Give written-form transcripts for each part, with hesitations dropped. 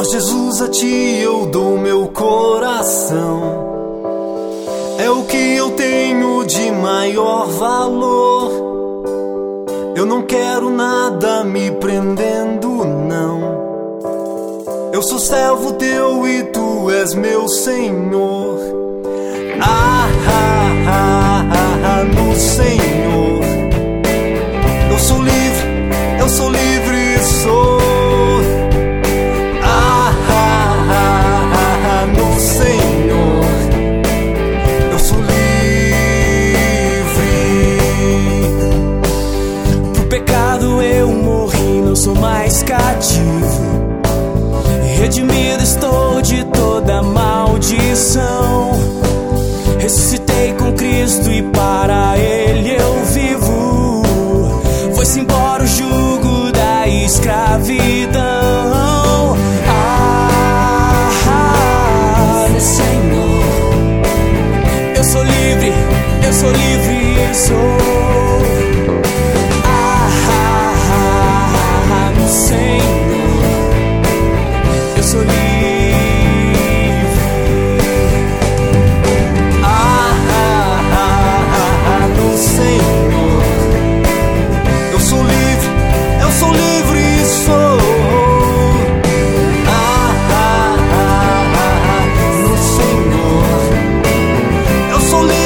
Ó Jesus, a ti eu dou meu coração. É o que eu tenho de maior valor. Eu não quero nada me prendendo, não. Eu sou servo teu e tu és meu Senhor. No Senhor eu sou livre sou. No Senhor eu sou livre. Pro pecado eu morri, não sou mais cativo. Redimido estou de toda maldição. Ressuscitei com Cristo e para Ele eu vivo. Foi-se embora o jugo da escravidão. Senhor, eu sou livre sou. No Senhor eu sou livre. No Senhor eu sou livre sou. No Senhor eu sou livre.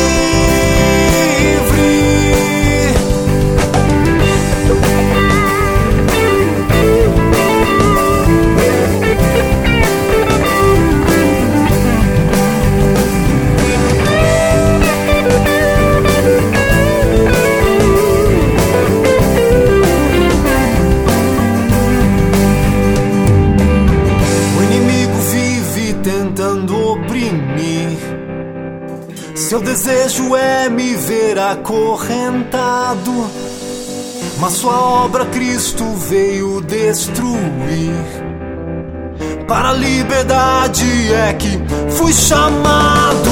Seu desejo é me ver acorrentado, mas sua obra Cristo veio destruir. Para a liberdade é que fui chamado.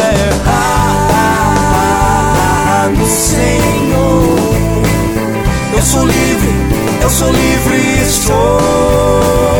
No Senhor eu sou livre sou.